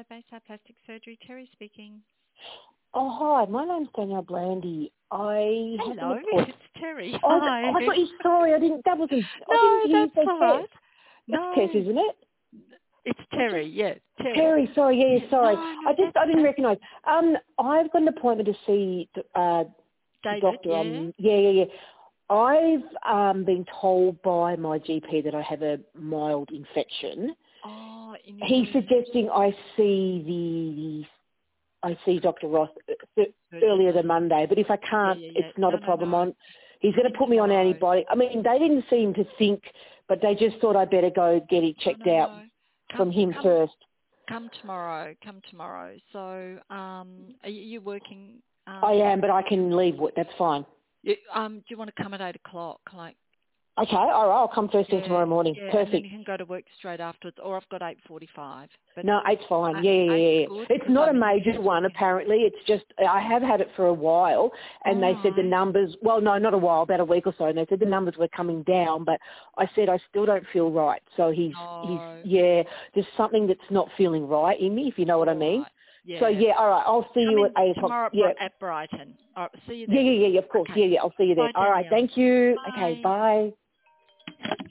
Bayside Plastic Surgery. Terry speaking. Oh, hi. My name's Danielle Blandy. I have Hello, an appointment. it's Terry. Oh, Hi. I thought you. Sorry, I didn't. That wasn't. I No, didn't hear you that's say all Tess. right. It's No, Tess, isn't it? it's Terry. Yeah, Terry. Terry. Sorry. Yeah. Sorry. No, I didn't recognise. I've got an appointment to see the David. doctor. Yeah. Yeah. I've been told by my GP that I have a mild infection. Oh, in your He's ear. suggesting I see Dr. Ross earlier than Monday, but if I can't, Yeah. it's not a problem. No. He's going to put me on Tomorrow. antibiotics. I mean, they didn't seem to think, but they just thought I'd better go get it checked out from him first. Come tomorrow. So, are you working? I am, but I can leave. That's fine. Do you want to come at 8 o'clock? Like. Okay, all right. I'll come first thing tomorrow morning. Yeah, Perfect. and then you can go to work straight afterwards, or I've got 8:45. No, 8's fine. Yeah. Good, It's not a major one, apparently. It's just, I have had it for a while, and they said the numbers, well, no, not a while, about a week or so, and they said the numbers were coming down, but I said I still don't feel right. So there's something that's not feeling right in me, if you know what I mean. Right. Yeah. So, all right, I'll see you at 8 o'clock. Tomorrow at Brighton. All right, see you then. Yeah, of course. Okay. Yeah, I'll see you then. Bye, all right, Danielle. thank you. Bye. Okay, bye.